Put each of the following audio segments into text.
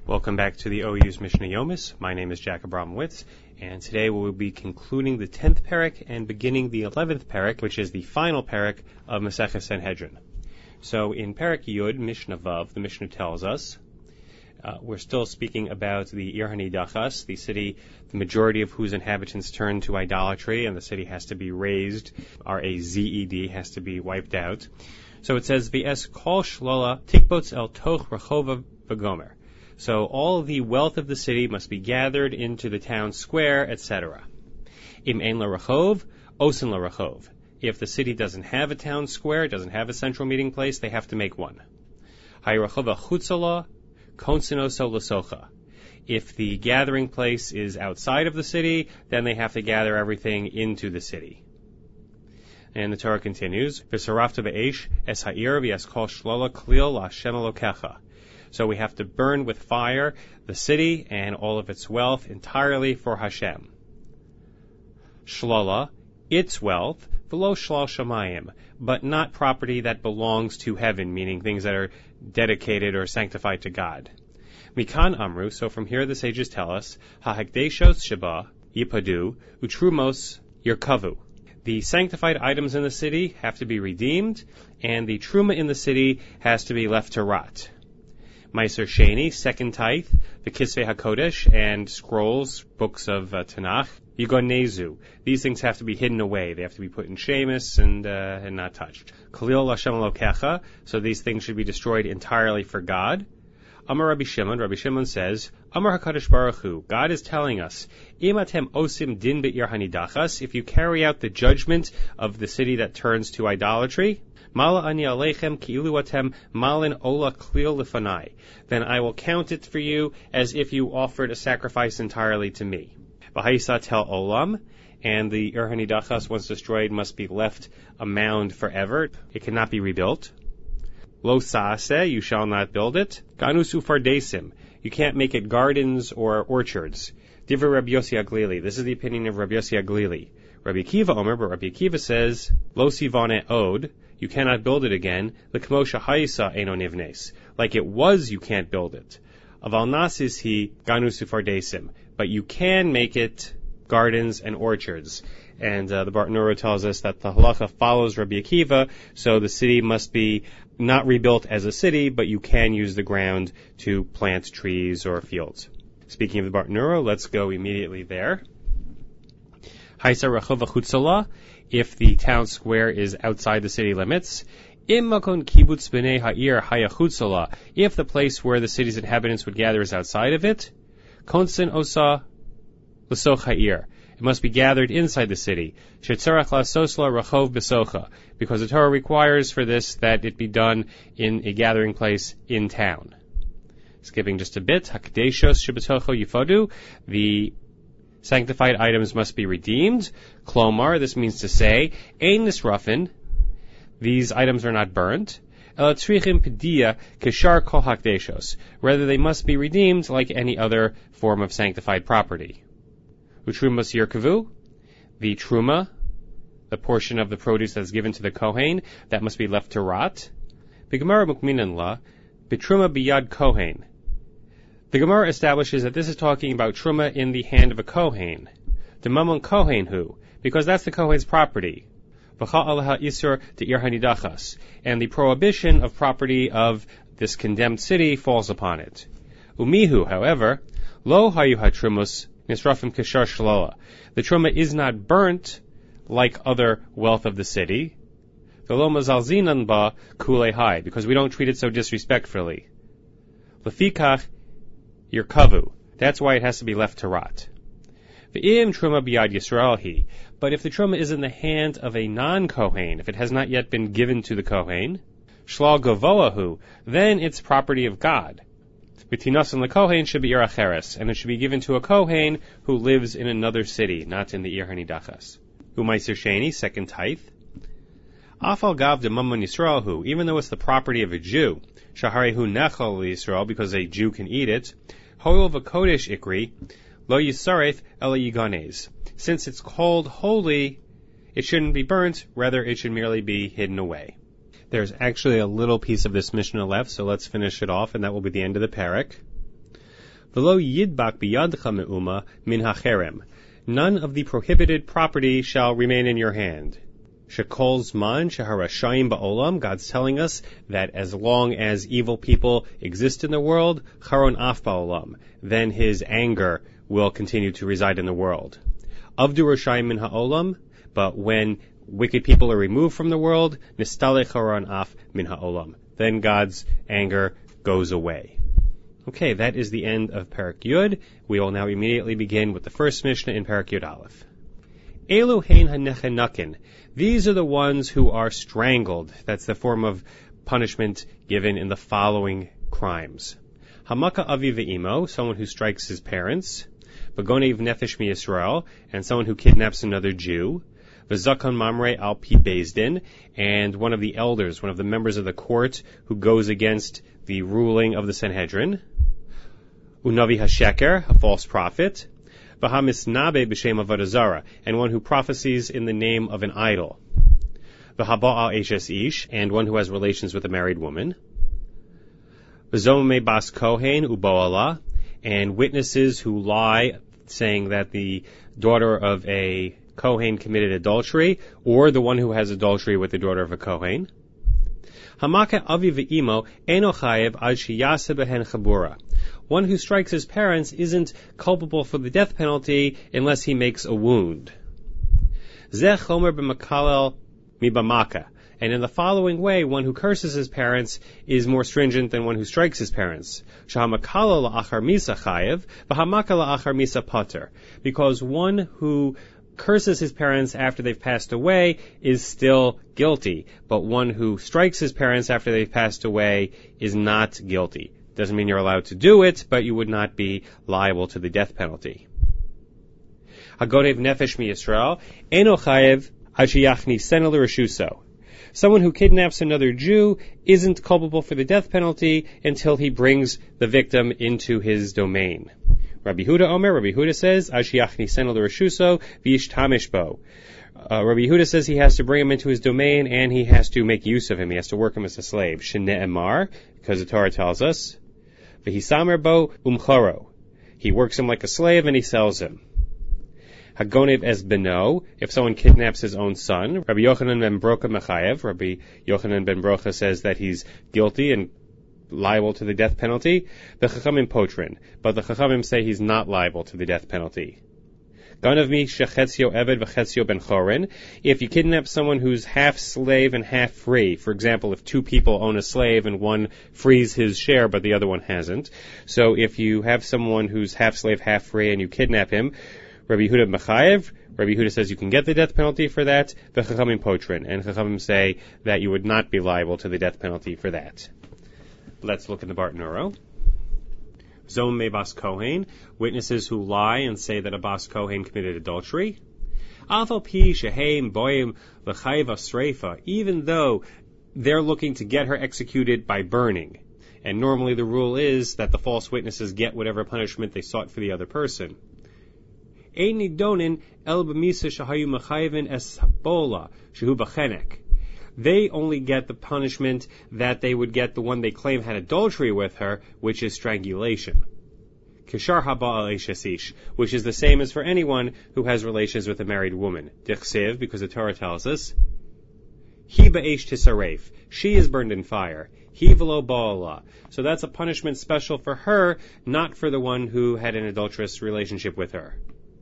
Welcome back to the OU's Mishnah Yomis. My name is Jack Abramowitz, and today we will be concluding the 10th parak and beginning the 11th parak, which is the final parak of Maseches Sanhedrin. So in parak Yud, Mishnah Vav, the Mishnah tells us, we're still speaking about the Ir Hanidachas, the city, the majority of whose inhabitants turn to idolatry, and the city has to be razed, R-A-Z-E-D, has to be wiped out. So it says, V'es kol shlola tikbots el toch rechova v'gomer. So all the wealth of the city must be gathered into the town square, etc. Im ein la rechov, osen la rechov. If the city doesn't have a town square, doesn't have a central meeting place, they have to make one. Hay rechova chutzala, konsinoso lasocha. If the gathering place is outside of the city, then they have to gather everything into the city. And the Torah continues, V'sarafta be'esh es ha'ir v'es kol shlola klil la'Hashem Elokecha. So we have to burn with fire the city and all of its wealth entirely for Hashem. Shlola, its wealth, v'lo shlal shamayim, but not property that belongs to heaven, meaning things that are dedicated or sanctified to God. Mikan amru, so from here the sages tell us, ha'hakdeshos sheba yipadu utrumos yirkavu. The sanctified items in the city have to be redeemed, and the truma in the city has to be left to rot. Meiser Sheni, second tithe, the Kisvei HaKodesh, and scrolls, books of Tanakh, Yigonezu. These things have to be hidden away. They have to be put in Shemus and not touched. Khalil Lashem Elokecha, so these things should be destroyed entirely for God. Amar Rabbi Shimon says, Amar HaKadosh Baruch Hu, God is telling us, Im atem osim din be'ir hanidachas, if you carry out the judgment of the city that turns to idolatry, Mala ani aleichem ki'ilu atem malin ola klil lefanai. Then I will count it for you as if you offered a sacrifice entirely to me. V'haisa tel olam, and the Ir Hanidachas, once destroyed, must be left a mound forever. It cannot be rebuilt. Lo saaseh, you shall not build it. Ganus ufardesim, you can't make it gardens or orchards. Divrei Rabbi Yossi Aglili, this is the opinion of Rabbi Yossi Aglili. Rabbi Akiva Omer, but Rabbi Akiva says, Lo sivane od, you cannot build it again. L'kmosha hayisa eino nivnes, like it was, you can't build it. Aval nasis hi ganus ufardesim, but you can make it gardens and orchards. And the Bartanura tells us that the halacha follows Rabbi Akiva, so the city must be not rebuilt as a city, but you can use the ground to plant trees or fields. Speaking of the Bartanura, let's go immediately there. Haisa rechova chutzala, if the town square is outside the city limits. Im makon kibbutz b'nei ha'ir haya chutzala, if the place where the city's inhabitants would gather is outside of it. Konsen osa l'soch ha'ir, it must be gathered inside the city. Shetzarach la'sosla rachov b'socha, because the Torah requires for this that it be done in a gathering place in town. Skipping just a bit, hakdeshos shebetocho yifadu, the sanctified items must be redeemed. Klomar, this means to say, ein nisrafin, these items are not burnt. Elatrichim pedia keshar kol hakdeshos, rather they must be redeemed like any other form of sanctified property. Utrumos yirkavu, the truma, the portion of the produce that is given to the kohen, that must be left to rot. B'gemara mukminan la, b'truma biyad kohen. The Gemara establishes that this is talking about truma in the hand of a kohen. The mamon kohen hu, because that's the kohen's property. V'cha alaha isur de'ir hanidachas, and the prohibition of property of this condemned city falls upon it. Umihu, however, lo hayu hatrumus nisrafim keshar shlola. The truma is not burnt like other wealth of the city. V'lo mazalzinan ba kulei hai, because we don't treat it so disrespectfully. Lefikach yirkavu, that's why it has to be left to rot. V'im truma biyad Yisrael hi, but if the truma is in the hand of a non-kohen, if it has not yet been given to the kohen, shlal gavoahu, then it's property of God. B'tinasan lekohen should be ir acheres, and it should be given to a kohen who lives in another city, not in the Ir Hanidachas. U'maiser sheni, second tithe. Afal gav de mamon Yisrael hu, even though it's the property of a Jew, shaharehu nechal Yisrael, because a Jew can eat it, hoil v'kodesh ikri, lo yisareth ela yiganes. Since it's called holy, it shouldn't be burnt, rather it should merely be hidden away. There's actually a little piece of this Mishnah left, so let's finish it off, and that will be the end of the parak. V'lo yidbak biyadcha me'uma min hacherem. None of the prohibited property shall remain in your hand. Shekol zman sheharashayim ba'olam, God's telling us that as long as evil people exist in the world, charon af ba'olam, then his anger will continue to reside in the world. Avdu rashayim min ha'olam, but when wicked people are removed from the world, nistale charon af min ha'olam, then God's anger goes away. Okay, that is the end of Perek Yud. We will now immediately begin with the first Mishnah in Perek Yud Aleph. Elu hein hanechenakin. These are the ones who are strangled. That's the form of punishment given in the following crimes. Hamaka avi ve'imo, someone who strikes his parents. V'gonev nefesh miYisrael, and someone who kidnaps another Jew. V'zakon mamre al pi bezdin, and one of the elders, one of the members of the court, who goes against the ruling of the Sanhedrin. Unavi hasheker, a false prophet. V'hamisnabe b'shem avodah zara, and one who prophesies in the name of an idol. V'haba'al eshes ish, and one who has relations with a married woman. V'zomei bas kohen uboala, and witnesses who lie, saying that the daughter of a Kohen committed adultery, or the one who has adultery with the daughter of a Kohen. Hamaka avi ve'imo eno chayev ad sheyase behen chabura. One who strikes his parents isn't culpable for the death penalty unless he makes a wound. Zeh chomer b'makalel mibamaka. And in the following way, one who curses his parents is more stringent than one who strikes his parents. Shahamakala la'achar misa chayev, v'hamaka la'achar misa pater. Because one who curses his parents after they've passed away is still guilty, but one who strikes his parents after they've passed away is not guilty. Doesn't mean you're allowed to do it, but you would not be liable to the death penalty. Hagonev nefesh miYisrael, eno chayev ad sheyachni seno l'reshuso. Someone who kidnaps another Jew isn't culpable for the death penalty until he brings the victim into his domain. Rabbi Huda says, Ashiachni seno l'reshuso v'yishtamish bo. Rabbi Yehuda says he has to bring him into his domain and he has to make use of him. He has to work him as a slave. Shene'emar, because the Torah tells us, v'hisamer bo umchoro. He works him like a slave and he sells him. Hagonev es beno, if someone kidnaps his own son. Rabbi Yochanan ben Brocha mechayev. Rabbi Yochanan ben Brocha says that he's guilty and liable to the death penalty. The Chachamim potrin, but the Chachamim say he's not liable to the death penalty. Ganav mi shechetzio eved v'chetzio ben chorin. If you kidnap someone who's half slave and half free, for example, if two people own a slave and one frees his share but the other one hasn't, so if you have someone who's half slave, half free, and you kidnap him, Rabbi Yehuda mechayev. Rabbi Yehuda says you can get the death penalty for that. The Chachamim potrin, and Chachamim say that you would not be liable to the death penalty for that. Let's look at the Bartenura. Zom me bas Kohen, witnesses who lie and say that a bas Kohen committed adultery. Aval pi sheheim boim l'chayiv asreifa, even though they're looking to get her executed by burning. And normally the rule is that the false witnesses get whatever punishment they sought for the other person. Ein nidonin el b'misa shahayu mechayivin es habola shehu b'chenek. They only get the punishment that they would get the one they claim had adultery with her, which is strangulation. Kishar haba al eshes, which is the same as for anyone who has relations with a married woman. Dichsev, because the Torah tells us, Hi ba'esh tisaref, she is burned in fire. Hi v'lo ba'ala. So that's a punishment special for her, not for the one who had an adulterous relationship with her.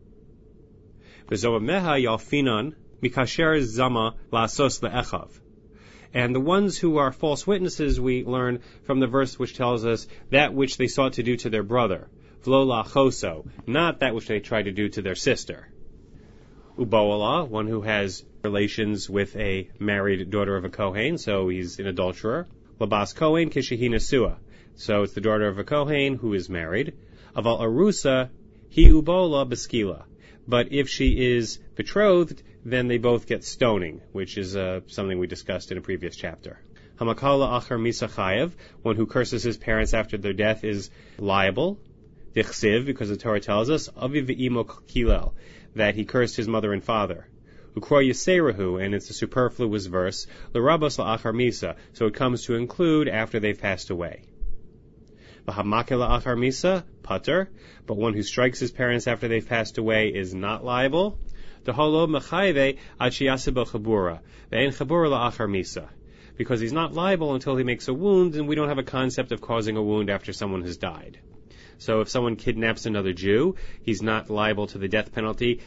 V'zoameha yalfinan mikasher zama la'asos le'echav. And the ones who are false witnesses, we learn from the verse which tells us that which they sought to do to their brother. V'lo la'choso, not that which they tried to do to their sister. Uboala, one who has relations with a married daughter of a Kohen, so he's an adulterer. Labas Kohen kishehi nesua, so it's the daughter of a Kohen who is married. Aval arusa hi uboala beskila. But if she is betrothed, then they both get stoning, which is something we discussed in a previous chapter. Hamakala achar misa chayev, one who curses his parents after their death is liable. Dichsiv, because the Torah tells us, aviv ve'imo kilel, that he cursed his mother and father. Ukro yiserahu, and it's a superfluous verse, l'rabos la'achar misa, so it comes to include after they've passed away. V'hamakeh la'achar misa, pater, but one who strikes his parents after they've passed away is not liable. D'halo mechayve ad sheyaseh bo chabura, ve'en chabura la'achar misa. Because he's not liable until he makes a wound, and we don't have a concept of causing a wound after someone has died. So if someone kidnaps another Jew, he's not liable to the death penalty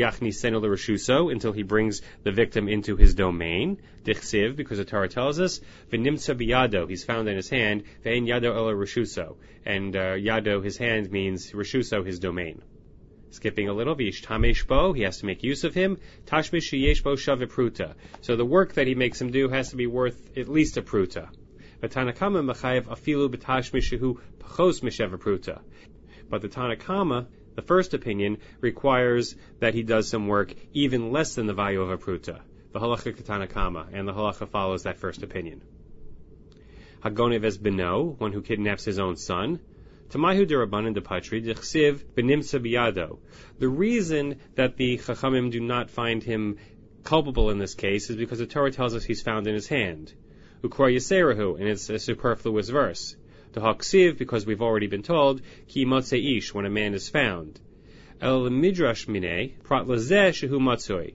until he brings the victim into his domain. Dichsiv, because the Torah tells us, v'nimtza biyado, he's found in his hand, ve'en yado ela reshuso, and yado, his hand, means reshuso, his domain. Skipping a little, v'yishtamesh bo, he has to make use of him, tashmish sheyesh bo shave pruta. So the work that he makes him do has to be worth at least a pruta. V'tanakama mechayev afilu b'tashmishu pachos misheva pruta. But the Tanakama, the first opinion, requires that he does some work even less than the value of a pruta. The halacha Tanakama, and the halacha follows that first opinion. Hagonev es beno, one who kidnaps his own son. Tamahu derabanan depatri dichsiv benimtza biyado. The reason that the Chachamim do not find him culpable in this case is because the Torah tells us he's found in his hand. Ukor yiserahu, and it's a superfluous verse. To haksiv, because we've already been told, ki motzei ish, when a man is found. El midrash minei prat lazeh shehu matzoi.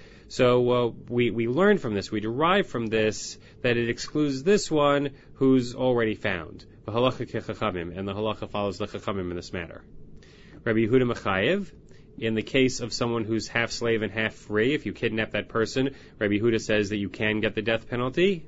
So we learn from this, we derive from this that it excludes this one who's already found. The halacha kechachamim, and the halacha follows the chachamim in this matter. Rabbi Yehuda Mechayev, in the case of someone who's half slave and half free, if you kidnap that person, Rabbi Yehuda says that you can get the death penalty.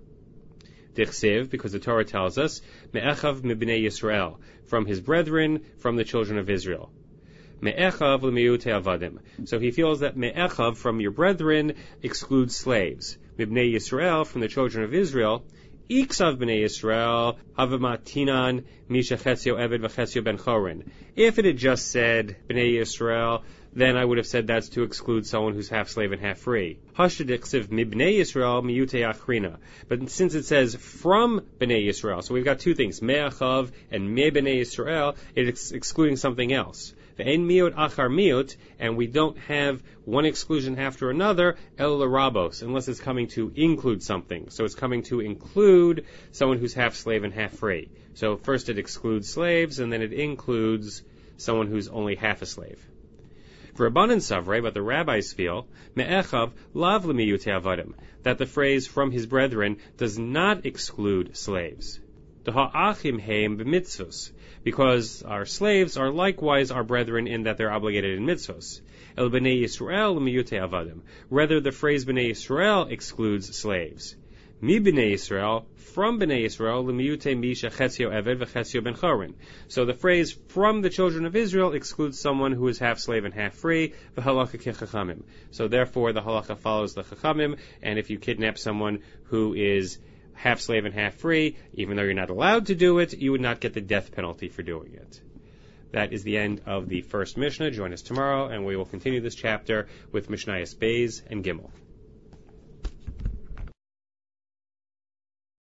Dichsiv, because the Torah tells us, me'echav mibnei Yisrael, from his brethren, from the children of Israel. Me'echav l'miyutei avadim. So he feels that me'echav, from your brethren, excludes slaves. Mibnei Yisrael, from the children of Israel. Iksav b'nei Yisrael, havamatinan misha chetzio eved v'chetzio ben chorin. If it had just said b'nei Yisrael, then I would have said that's to exclude someone who's half slave and half free. Hashadiksiv mibnei Yisrael miyutei achrina. But since it says from b'nei Yisrael, so we've got two things, me'achav and me b'nei Yisrael, it's excluding something else. Ve'en miut achar miut, and we don't have one exclusion after another, el larabos, unless it's coming to include something. So it's coming to include someone who's half slave and half free. So first it excludes slaves, and then it includes someone who's only half a slave. For Rabbanan Savrei, but the rabbis feel, me'echav lav l'miyutei avadim, that the phrase from his brethren does not exclude slaves. D'ha'achim heim b'mitzvos, because our slaves are likewise our brethren in that they're obligated in mitzvos. El b'nei Yisrael l'miyutei avadim. Rather, the phrase b'nei Yisrael excludes slaves. Mi b'nei Yisrael, from b'nei Yisrael, l'miyutei misha chetzio eved v'chetzio ben chorin. So the phrase from the children of Israel excludes someone who is half slave and half free, v'halacha kechachamim. So therefore the halacha follows the chachamim, and if you kidnap someone who is half slave and half free, even though you're not allowed to do it, you would not get the death penalty for doing it. That is the end of the first Mishnah. Join us tomorrow, and we will continue this chapter with Mishnayos Beis and Gimel.